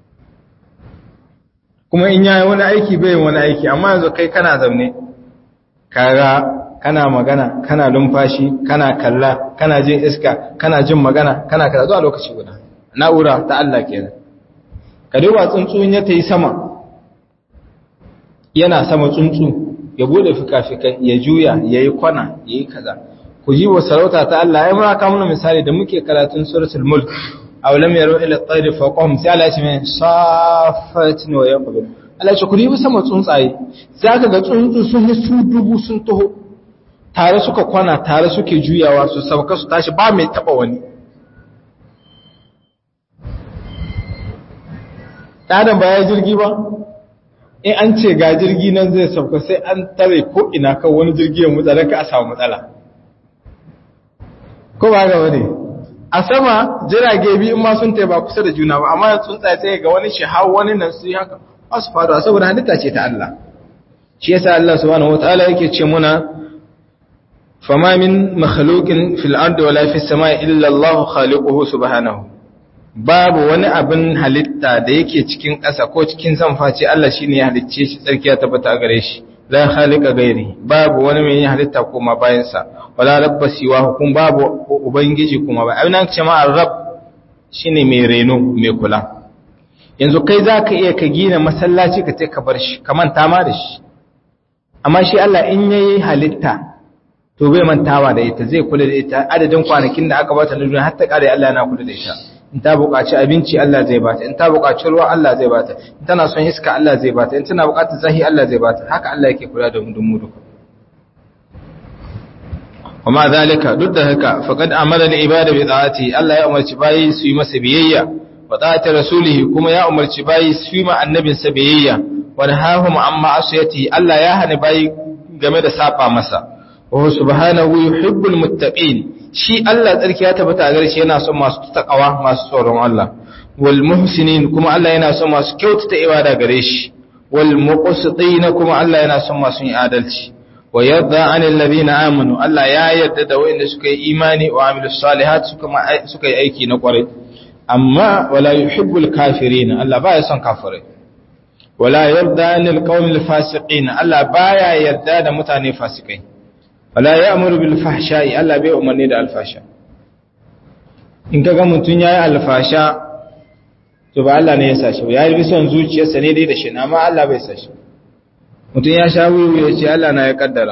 kuma in yayi wani aiki bai wani aiki amma yanzu kai kana zaune kaga kana magana kana lumfashi kana kalla kana jin iska kana jin magana kana kaza zuwa lokaci guda na'ura ta Allah kenan ka duba tsuntsun ya tayi sama yana sama tsuntsu ya bude fikafikai ya juya yayi kwana yayi kaza ku ji wa sarauta ta Allah ai muna kawo misali da muke karatun suratul mulk aw lam yaru ila at-tayr fawqahum sai Allah ya ce min safatin wa yaqbil Allah ya ce ku ribi sama tsuntsaye zaka ga tsuntsu sun yi su dubu sun taho tare suka kwana tare suke juyawa su sauka su tashi ba mai taba wani dan ba ya jirgi ba in an ce ga jirgi nan zai sauka sai an tare ko ina kan wani jirgi ya mutsa ka a samu matsala ko ba ga wani a sama jirage biyu in ma sun ba kusa da juna ba amma tsuntsaye sai ga wani shi har wani nan su haka wasu faruwa saboda halitta ce ta Allah shi yasa Allah subhanahu wataala yake ce muna fama min makhluqin fil ardi wala fis samai illa Allah khaliquhu subhanahu babu wani abin halitta da yake cikin ƙasa ko cikin samfaci Allah shine ya halicce shi tsarki ya tabbata gare shi la khaliqa gairi babu wani mai halitta kuma bayan sa wala rabba siwa hukum babu ubangiji kuma ba abin nan ce ma rabb shine mai reno mai kula yanzu kai zaka iya ka gina masallaci ka ka bar shi ka manta ma da shi amma shi Allah in yayi halitta to bai mantawa da ita zai kula da ita adadin kwanakin da aka bata na duniya har ta kare Allah yana kula da ita in ta buƙaci abinci Allah zai bata in ta buƙaci ruwa Allah zai bata in tana son iska Allah zai bata in tana buƙatar zahi Allah zai bata haka Allah yake kula da mu duka kuma zalika duk da haka faqad amara al ibada bi ta'ati Allah ya umarci bayi su yi masa biyayya wa ta'ati rasulihi kuma ya umarci bayi su yi ma annabin sa biyayya wa nahahum amma asiyati Allah ya hana bayi game da saba masa wa subhanahu yuhibbul muttaqin shi Allah tsarki ya tabbata a gare shi yana son masu takawa masu tsoron Allah wal muhsinin kuma Allah yana son masu kyautata ibada gare shi wal muqsitin kuma Allah yana son masu yin adalci wa yarda anil ladina amanu Allah ya yarda da wanda suka yi imani wa amilus salihat suka yi aiki na kwarai amma wala yuhibbul kafirin Allah baya son kafirai wala yarda anil qaumil fasiqin Allah baya yarda da mutane fasikai wala ya'muru bil fahsha'i Allah bai umarni da alfasha in kaga mutun yayi alfasha to ba Allah ne ya sashi ba yayi son zuciyarsa ne dai da shi amma Allah bai sashi mutun ya sha wiwi ya ce Allah na ya kaddara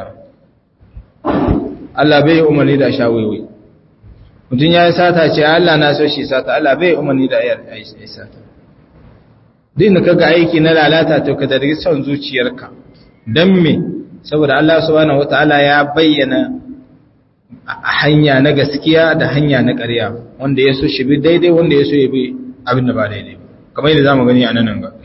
Allah bai umarni da sha wiwi mutun yayi sata ce Allah na so shi sata Allah bai umarni da ayi sata din da kaga aiki na lalata to ka dargi son zuciyarka dan me saboda Allah subhanahu wataala ya bayyana hanya na gaskiya da hanya na ƙarya wanda ya so shi bi daidai wanda ya so ya bi abin da ba daidai kamar yadda zamu gani a nan ga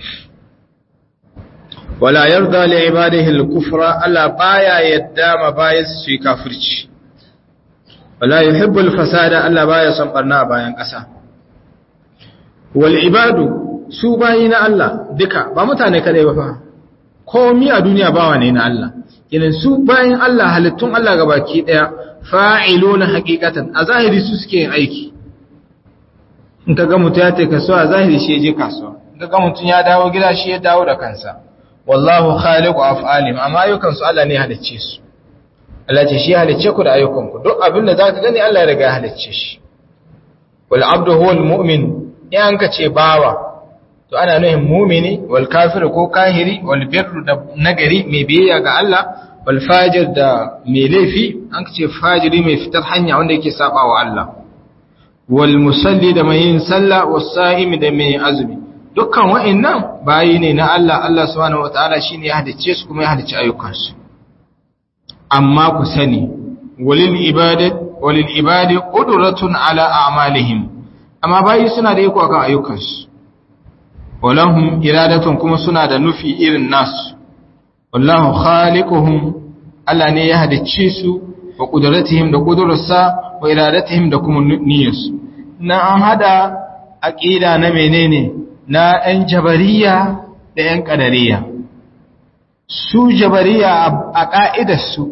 wala yarda li ibadihi al-kufra Allah baya yadda ma bayan su yi kafirci wala yuhibbu al-fasada Allah baya son barna a bayan ƙasa wal ibadu su bayina Allah duka ba mutane kadai ba fa komi a duniya bawa ne na Allah idan su bayan Allah halittun Allah gabaki daya fa'iluna haqiqatan a zahiri su suke yin aiki in kaga mutum ya tafi kasuwa a zahiri shi je kasuwa in kaga mutum ya dawo gida shi ya dawo da kansa wallahu khaliqu af'alim amma ayyukan su Allah ne halicce su Allah ce shi halicce ku da ayyukan ku duk abin da zaka gani Allah ya riga ya halicce shi wal abdu huwal mu'min in ka ce bawa to ana nuhin mumini wal kafir ko kahiri wal birru da nagari mai biyayya ga Allah wal fajir da mai laifi an ce fajiri mai fitar hanya wanda yake saba wa Allah wal musalli da mai yin sallah was sa'imi da mai azumi dukkan wa'annan bayi ne na Allah Allah subhanahu wataala shine ya hadice su kuma ya hadice ayyukan su amma ku sani walil ibadi qudratun ala a'malihim amma bayi suna da iko akan ayyukan su walahum iradatun kuma suna da nufi irin nasu wallahu khaliquhum Allah ne ya halicce su wa qudratihim da qudurarsa wa iradatihim da kuma niyyarsu na an hada aqida na menene na ɗan jabariya da ɗan qadariya su jabariya a ka'idar su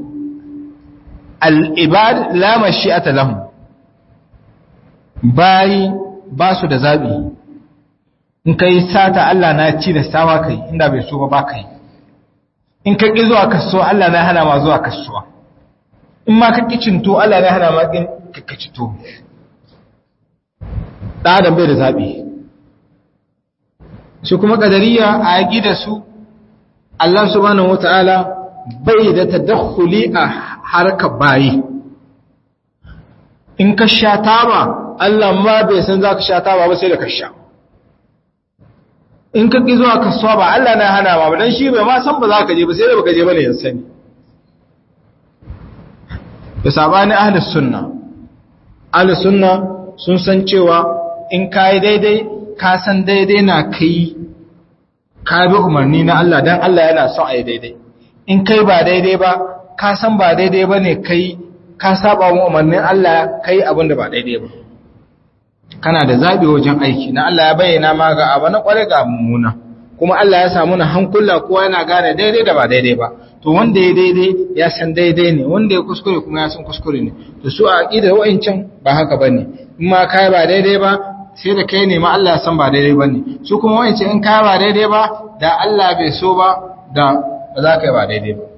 al-ibad la mashi'ata lahum bayi ba su da zabi in kai sata Allah na ci da sawa kai inda bai so ba kai in ka ki zuwa kasuwa Allah na hana ma zuwa kasuwa in ma ka ki cinto Allah na hana ma ka cito da adam bai da zabi su kuma kadariya a aqida su Allah subhanahu wataala bai da tadakhuli a harkar bayi in ka sha taba Allah ma bai san zaka sha taba ba sai da ka sha in ka ƙi zuwa kasuwa ba Allah na hana ba dan shi bai ma san ba za ka je ba sai da baka je bane ya sani da sabani ahlus sunna sun san cewa in kai daidai ka san daidai na kai ka bi umarni na Allah dan Allah yana son ai daidai in kai ba daidai ba ka san ba daidai bane kai ka saba wa umarnin Allah kai abin da ba daidai ba kana da zabi wajen aiki na Allah ya bayyana ma ga abu na kware ga mummuna kuma Allah ya samu na hankula kowa yana gane daidai da ba daidai ba to wanda ya daidai ya san daidai ne wanda ya kuskure kuma ya san kuskure ne to su a aqidar wa'ancan ba haka bane in ma kai ba daidai ba sai da kai ne ma Allah ya san ba daidai bane su kuma wa'ancan in kai ba daidai ba da Allah bai so ba da ba za ka yi ba daidai ba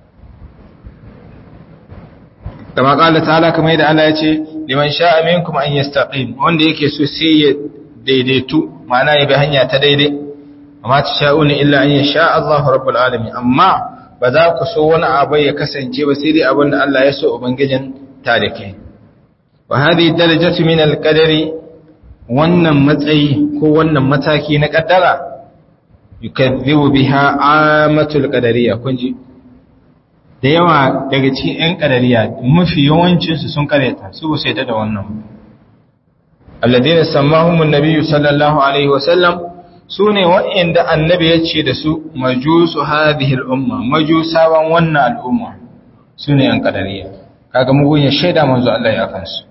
kama kala ta'ala kamar yadda Allah ya ce liman sha'a minkum an yastaqim wanda yake so sai ya daidaitu ma'ana ya bi hanya ta daidai amma tasha'una illa an yasha Allahu rabbul alamin amma ba za ku so wani abu ya kasance ba sai dai abin da Allah ya so ubangijin talike wa hadhihi darajatu min al-qadari wannan matsayi ko wannan mataki na kaddara yukazzibu biha amatul qadariyya kunji da yawa daga cikin ƴan qadariyya mafi yawancin su sun kareta su ba sai da wannan alladheena sammahumun nabiyyu sallallahu alaihi wasallam sune wa'inda annabi ya ce da su majusu hadhihi al-umma majusawan wannan al'umma sune ƴan qadariyya kaga mugun ya shaida manzo Allah ya kansu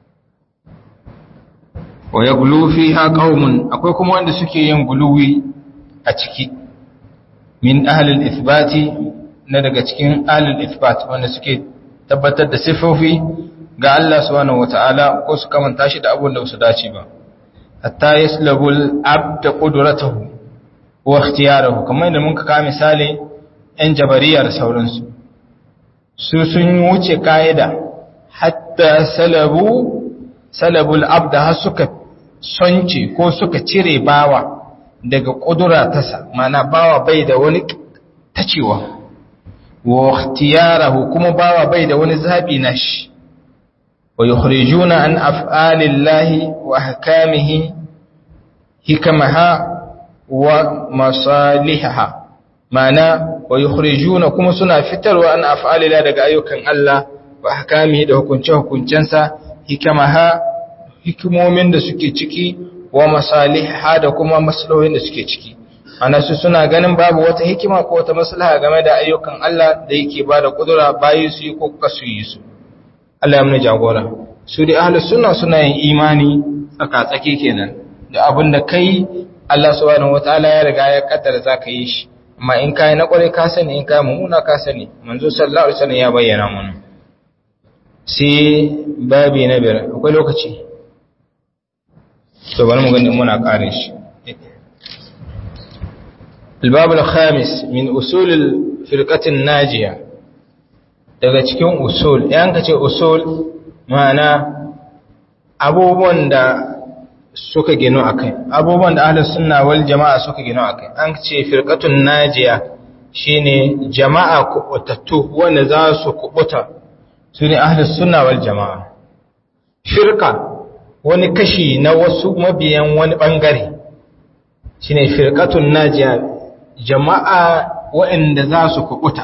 wa yaglu fiha qaumun akwai kuma wanda suke yin guluwi a ciki min ahlul ithbati na daga cikin ahlul ithbat wanda suke tabbatar da sifofi ga Allah subhanahu wataala ko su kamanta shi da abun da su dace ba hatta yaslabul abd qudratuhu wa ikhtiyarahu kamar yadda mun ka misali ɗan jabariya da sauransu su sun wuce kaida hatta salabul abd har suka sonce ko suka cire bawa daga ƙudura tasa mana bawa bai da wani tacewa wa ikhtiyarahu kuma bawa bai da wani zabi nashi wa yukhrijuna an af'alillahi wa ahkamihi hikamaha wa masalihaha mana wa yukhrijuna kuma suna fitarwa an af'alillahi daga ayyukan Allah wa ahkamihi da hukunce-hukuncensa hikamaha hikimomin da suke ciki wa masaliha da kuma maslahohin da suke ciki ana su suna ganin babu wata hikima ko wata maslaha game da ayyukan Allah da yake bada kudura bayi su yi ko kasu yi su Allah ya mun jagora su da ahlus sunna suna yin imani tsaka-tsaki kenan da abin da kai Allah subhanahu wataala ya riga ya kaddara zaka yi shi amma in kai na kware ka sani in kai mummuna ka sani manzo sallallahu alaihi wasallam ya bayyana mana sai babi na biyar akwai lokaci to bari mu gani muna kare shi الباب الخامس من أصول الفرقة الناجية daga cikin usul yan kace usul ma'ana abubuwan da suka gino akai abubuwan da ahlus sunna wal jama'a suka gino akai an ce firqatun najiya shine jama'a kubutattu wanda za su kubuta sune ahlus sunna wal jama'a firqa wani kashi na wasu mabiyan wani bangare shine firqatun najiya jama'a waɗanda za su kubuta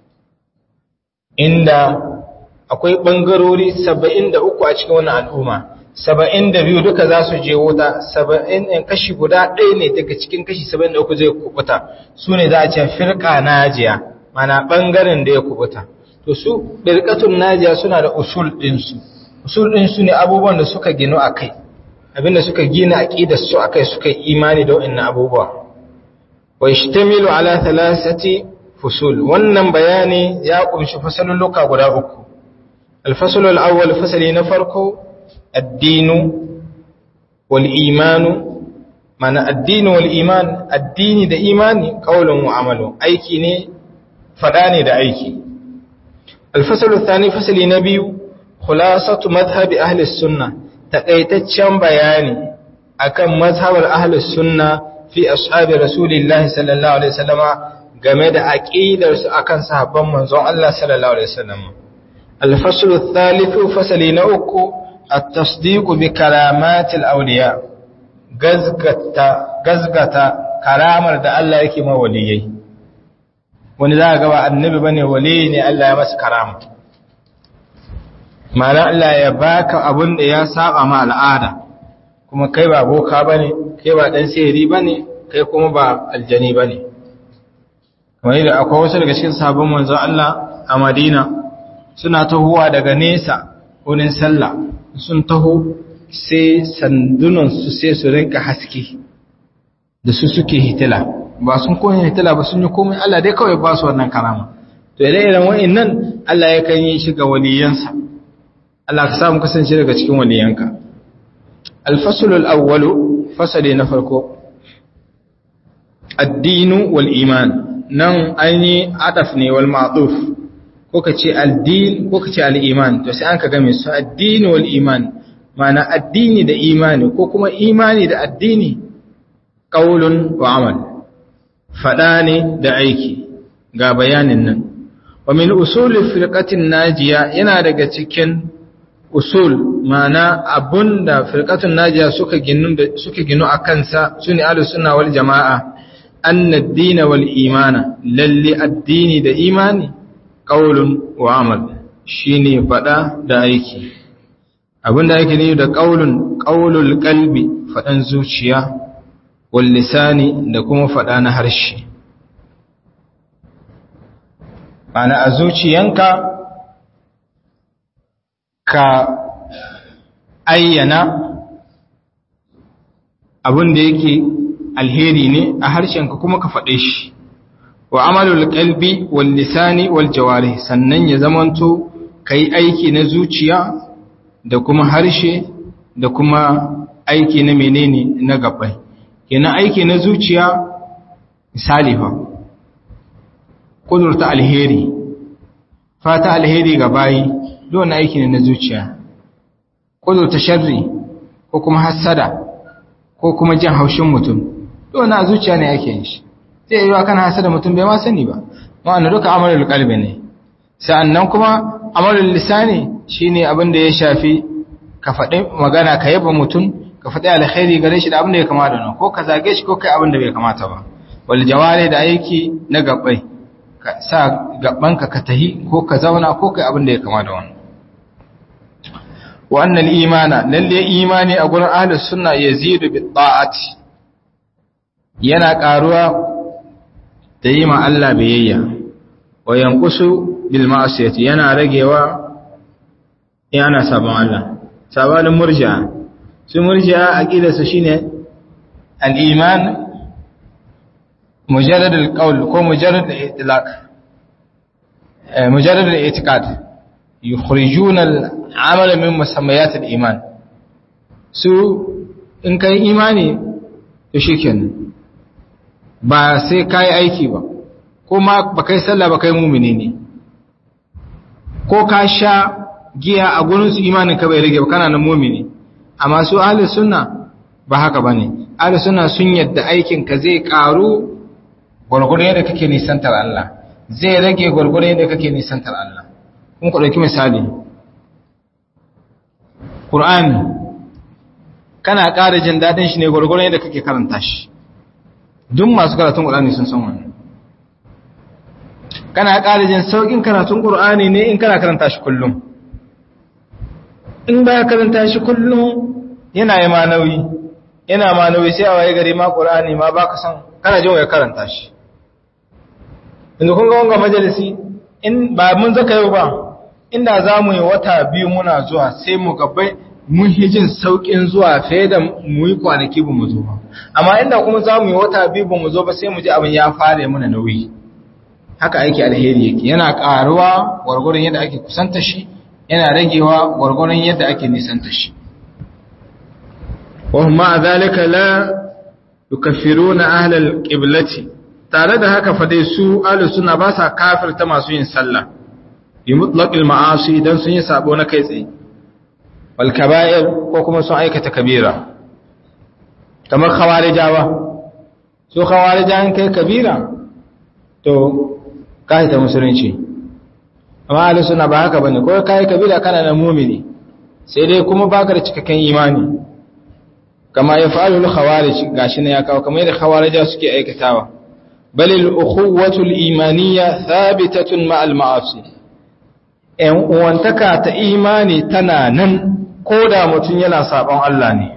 inda akwai ɓangarori 73 a cikin wannan al'umma 72 duka za su je wuta 70 kashi guda ɗaya ne daga cikin kashi 73 zai kubuta su ne za a ce firka najiya mana ɓangaren da ya kubuta to su firkatun najiya suna da usul ɗinsu ne abubuwan da suka gino a kai abinda suka gina aƙidar su a kai suka imani da wa'annan abubuwa wa ishtamilu ala thalathati fusul wannan bayani ya kunshi fasaluluka guda uku al-fasl al-awwal fasali na farko ad-dinu wal imanu mana ad-dinu wal iman addini da imani qaulun wa amalu aiki ne fada ne da aiki al-fasl ath-thani fasali na biyu khulasatu madhhab ahli as-sunnah taqaitaccen bayani akan mazhabar ahli as-sunnah fi ashabi rasulillahi sallallahu alaihi wasallama game da aqidar su akan sahabban manzon Allah sallallahu alaihi wasallam al-fasl ath-thalith fasali na uku at-tasdiq bi karamatil awliya gazgata karamar da Allah yake ma waliyai wani za ga ba annabi bane wali ne Allah ya masa karama ma'ana Allah ya baka abun da ya saba ma al'ada kuma kai ba boka bane kai ba dan sihiri bane kai kuma ba aljani bane kamar da akwai wasu daga cikin sahabban manzon Allah a Madina suna tahowa daga nesa wurin sallah sun taho sai sandunan su sai su rinka haske da su suke hitila ba sun koyi hitila ba sun yi komai Allah dai kawai ba su wannan karama to idan wa'annan Allah ya kan yi shi ga waliyansa Allah ka samu kasance daga cikin waliyanka الفصل الأول فصل نفرق الدين والإيمان نن أني عطفني والمعطوف كوكتي الدين كوكتي الإيمان تسألك كمس الدين والإيمان معنى الدين ده إيماني كوكما إيماني ده الدين qaulun wa amal fada ne da aiki ga bayanin nan wa min usul firqatin najiya yana daga cikin usul ma'ana abunda firqatun najiya suka ginu akan sa sune ahlus sunna wal jamaa anna ad-din wal imana lalli addini da imani qaulun wa amal shine fada da aiki abinda yake ne da qaulul qalbi fadan zuciya wal lisani da kuma fada na harshe ma'ana a zuciyanka ka ayyana abin da yake alheri ne a harshenka kuma ka faɗe shi wa amalul qalbi wal lisani wal jawarih sannan ya zamanto kai aiki na zuciya da kuma harshe da kuma aiki na menene na gabbai kenan aiki na zuciya misali fa kudurta alheri fata alheri ga bayi don aiki ne na zuciya kudurta sharri ko kuma hasada ko kuma jin haushin mutum don na zuciya ne ake yin shi zai yi wa kana hasada mutum bai ma sani ba ma'ana duka amalul qalbi ne sa'annan kuma amalul lisani shine abin da ya shafi ka faɗi magana ka yaba mutum ka faɗi alkhairi gare shi da abin da ya kamata nan ko ka zage shi ko kai abin da bai kamata ba wal jawari da aiki na gabbai ka sa gabanka ka tahi ko ka zauna ko kai abin da ya kamata wannan wa annal imana lalle imani a gurin ahlus sunna yazidu bit ta'ati yana karuwa da yi ma Allah biyayya wa yanqusu bil ma'siyati yana ragewa yana sabon Allah sabanin murji'a su murji'a aqida su shine al-iman mujarrad al-qawl ko mujarrad al-itlaq mujarrad al-i'tiqad yukhrijuna al-amal min musammayat al-iman su in kai imani to shikenan ba sai kai aiki ba kuma ba kai sallah ba kai mu'mini ne ko ka sha giya a gurin su imanin ka bai rage ba kana na mu'mini amma su ahlus sunna ba haka bane ahlus sunna sun yadda aikin ka zai karu gurgurun yadda kake nisantar Allah zai rage gurgurun yadda kake nisantar Allah kun ku dauki misali Qur'ani kana ƙara jin dadin shi ne gurgurun yadda kake karanta shi duk masu karatun Qur'ani sun san wannan kana ƙara jin saukin karatun Qur'ani ne in kana karanta shi kullum in ba karanta shi kullum yana yi ma nauyi sai a waye gari ma Qur'ani ma baka san kana jin waya karanta shi inda kun ga wanga majalisi in ba mun zaka yau ba inda zamu yi wata biyu muna zuwa sai mu gabai mun hijin saukin zuwa fiye da mu yi kwanaki ba mu zo ba amma inda kuma zamu yi wata biyu ba mu zo ba sai mu ji abin ya fara mana nauyi haka aiki alheri yake yana karuwa gurgurun yadda ake kusanta shi yana ragewa gwargwaron yadda ake nisanta shi wa ma zalika la yukaffiruna ahlal qiblati tare da haka fa dai su ahlus sunna ba sa kafirta masu yin sallah bi mutlaqil ma'asi dan sun yi sabo na kai tsaye wal kaba'ir ko kuma sun aikata kabira kamar khawarijawa su khawarijan kai kabira to kai ta musulunci amma ahlus sunna ba haka bane ko kai kabila kana na mu'mini sai dai kuma baka da cikakken imani kama yafalu al-khawarij gashi ne ya kawo kamar yadda khawarija suke aikatawa balil ukhuwatu al-imaniyya thabitatun ma'al ma'asi en uwantaka ta imani tana nan koda mutun yana sabon Allah ne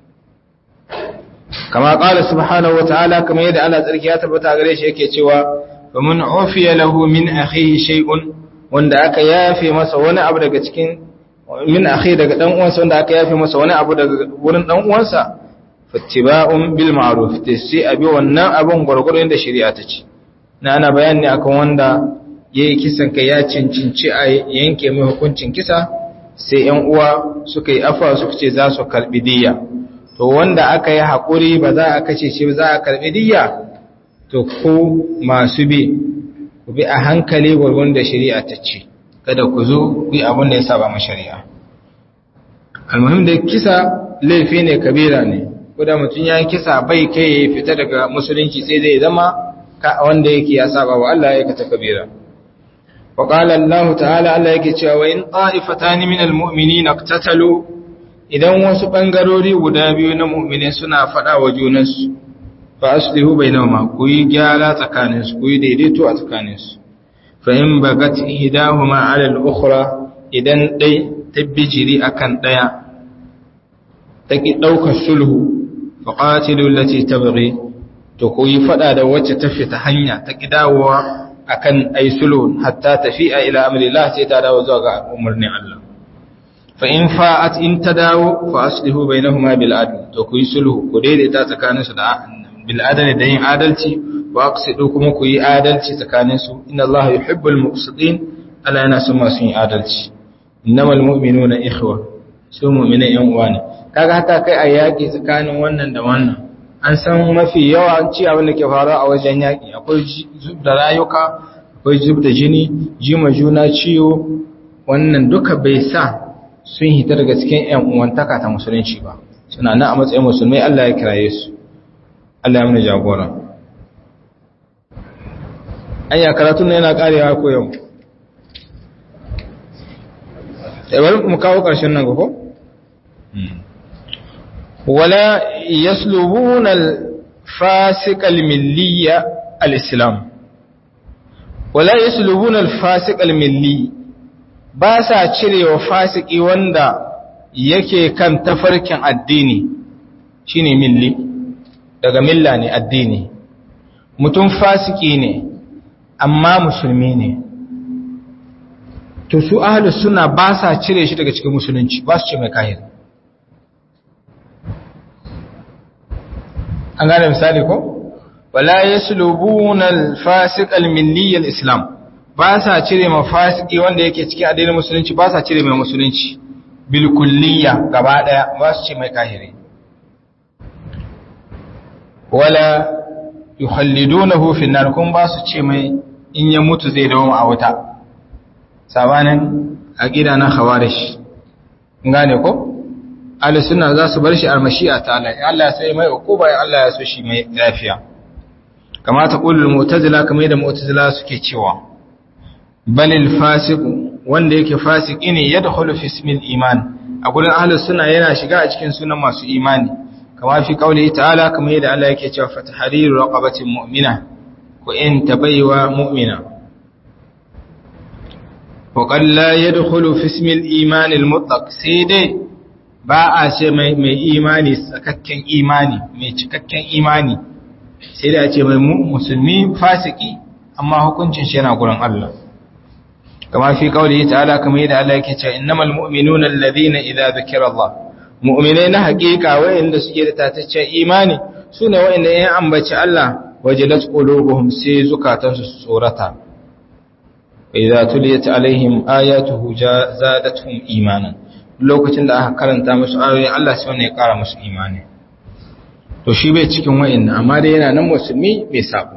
kama qala subhanahu wa ta'ala kamar yadda Allah tsarki ya tabbata gare shi yake cewa faman ufiya lahu min akhihi shay'un wanda aka yafe masa wani abu daga cikin min akhi daga dan uwansa wanda aka yafe masa wani abu daga wurin dan uwansa fattiba'un bil ma'ruf sai abi wannan abun gurgurun da shari'a ta ce na ana bayani akan wanda yayi kisan kai ya cincinci a yanke mai hukuncin kisa sai ƴan uwa suka yi afa suka ce za su karbi diyya to wanda aka yi hakuri ba za a kace shi ba za a karbi diyya to ku masu ku bi a hankali gurgurun da shari'a ta ce kada ku zo ku yi abin da ya saba ma shari'a almuhim da kisa laifi ne kabira ne ko da mutum ya kisa bai kai ya fita daga musulunci sai zai zama wanda yake ya saba wa Allah ya kata kabira wa qala Allah ta'ala Allah yake cewa wa in ta'ifatan min almu'minina iqtatalu idan wasu bangarori guda biyu na mu'mini suna fada wa junansu fa aslihu bainahuma ku yi gyara tsakaninsu ku yi daidaito a tsakaninsu fa in bagat ihdahuma 'ala al-ukhra idan dai tabbijiri akan daya take daukar sulhu fa qatilu allati tabghi to ku yi fada da wacce ta fita hanya ta kidawa akan ay sulhu hatta tafi'a ila amrillah sai ta dawo zuwa ga umarnin Allah fa in fa'at in tadawu fa aslihu bainahuma bil adl to ku yi sulhu ku daidaita tsakaninsu da bil adl da yin adalci wa aqsidu kuma ku yi adalci tsakaninsu inna Allah yuhibbul muqsitin Allah yana son masu yin adalci innamal mu'minuna ikhwa su mu'minai yan uwa ne kaga hata kai a yaki tsakanin wannan da wannan an san mafi yawa ci abin da ke faruwa a wajen yaki akwai zub da rayuka akwai zub da jini jima juna ciwo wannan duka bai sa sun hita daga cikin yan uwantaka ta musulunci ba suna nan a matsayin musulmai Allah ya kiraye su Allah ya mana jagora anya karatun ne yana karewa ko yau bari mu kawo ƙarshen nan ko wala yaslubuna al-fasiq al-milliyya al-islam wala yaslubuna al-fasiq al-milli ba sa cirewa fasiki wanda yake kan tafarkin addini shine milli daga milla ne addini mutum fasiki ne amma musulmi ne to su ahlus sunna ba sa cire shi daga cikin musulunci ba su ce mai kahir an gane misali ko wala yaslubuna al-fasiq al-milli al-islam ba sa cire ma fasiki wanda yake cikin addinin musulunci ba sa cire mai musulunci bil kulliyya gaba daya ba su ce mai kahiri wala yukhallidunahu fi an-nar kun ba su ce mai in ya mutu zai dawo a wuta sabanin aqida na khawarij ngane ko ahlus sunna za su bar shi almashi'a ta Allah Allah ya sai mai ukuba ya Allah ya so shi mai lafiya kama ta qulul mu'tazila kamar da mu'tazila suke cewa balil fasiqu wanda yake fasiki ne yadkhulu fi ismil iman a gurin ahlus sunna yana shiga a cikin sunan masu imani kama fi qauli ta'ala kamar yadda Allah yake cewa fatahriru raqabatin mu'mina ko in tabaywa mu'mina wa qad la yadkhulu fi ismil iman al mutlaq sai dai ba a ce mai imani tsakakken imani mai cikakken imani sai da a ce mai musulmi fasiki amma hukuncin shi yana gurin Allah kama fi qaulihi ta'ala kamar yadda Allah yake cewa innamal mu'minuna alladhina idza dhukira Allah mu'minai na haƙiƙa wayanda suke da tataccen imani sune wayanda ya ambaci Allah wajilat qulubuhum sai zukatansu su tsorata idza tuliyat alaihim ayatuhu zadatuhum imanan lokacin da aka karanta musu ayoyin Allah sai wannan ya ƙara musu imani to shi bai cikin wayannan amma dai yana nan musulmi bai sabo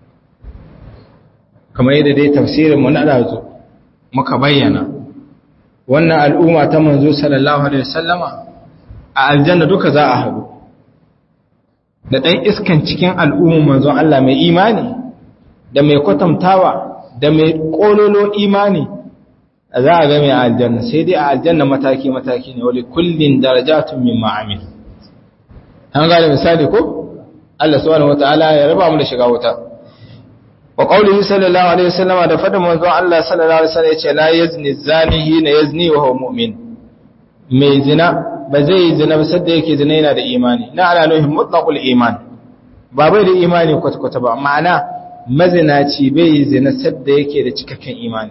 kamar yadda dai tafsirin mu na dazo muka bayyana wannan al'umma ta manzo sallallahu alaihi wasallama a aljanna duka za a haɗu da ɗan iskan cikin al'umman manzon Allah mai imani da mai kwatantawa da mai ƙololo imani za a ga mai aljanna sai dai a aljanna mataki-mataki ne wali kullin darajatun min ma'amil an gane misali ko Allah subhanahu wataala ya raba mu da shiga wuta wa qawlihi sallallahu alaihi wasallama da fadin manzon Allah sallallahu alaihi wasallam yace la yazni zani hina yazni wa huwa mu'min mai zina ba zai zina ba sadda yake zina yana da imani na ala nuhin mutlaqul iman ba bai da imani kwata-kwata ba ma'ana mazinaci bai zina sadda yake da cikakken imani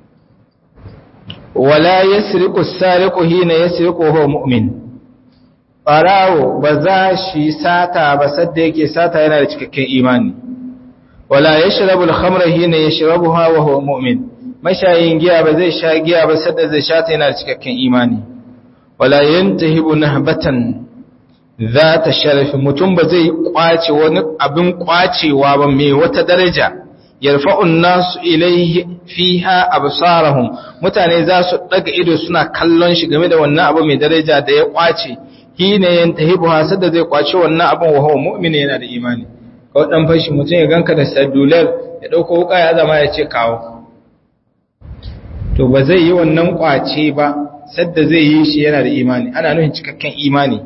wala yasriqu as-sariqu hina yasriqu huwa mu'min barawo ba za shi sata ba sadda yake sata yana da cikakken imani wala yashrabu al-khamra hina yashrabuha wa huwa mu'min mashayin giya ba zai sha giya ba sadda zai sha ta yana da cikakken imani wala yantahibu nahbatan zata sharaf mutum ba zai kwace wani abin kwacewa ba mai wata daraja yarfa'un nasu ilayhi fiha absarahum mutane za su daga ido suna kallon shi game da wannan abu mai daraja da ya kwace hina yantahibu hasada zai kwace wannan abin wa huwa mu'min yana da imani kawai dan fashi mutum ya ganka da sadular ya dauko wuka ya zama ya ce kawo to ba zai yi wannan kwace ba sadda zai yi shi yana da imani ana nufin cikakken imani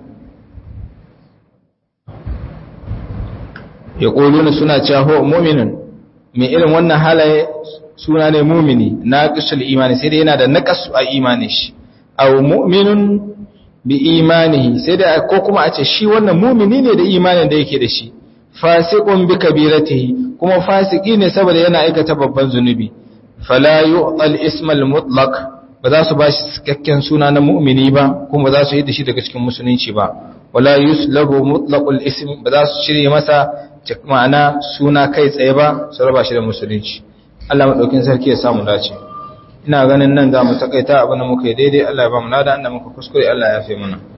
ya ƙoluna suna cewa ho mu'minun mai irin wannan halaye suna ne mumini na ƙasar imani sai dai yana da naƙasu a imani shi aw mu'minun bi imanihi sai dai ko kuma a ce shi wannan mumini ne da imanin da yake da shi fasiqun bi kabiratihi kuma fasiki ne saboda yana aikata babban zunubi fala yu'tal ismal mutlaq ba za su ba shi cikakken suna na mu'mini ba kuma ba za su yi da shi daga cikin musulunci ba wala yuslabu mutlaqul ism ba za su cire masa ma'ana suna kai tsaye ba su raba shi da musulunci Allah madaukin sarki ya samu dace ina ganin nan za mu takaita abin da muka yi daidai Allah ya ba mu nada inda muka kuskure Allah ya yafe mana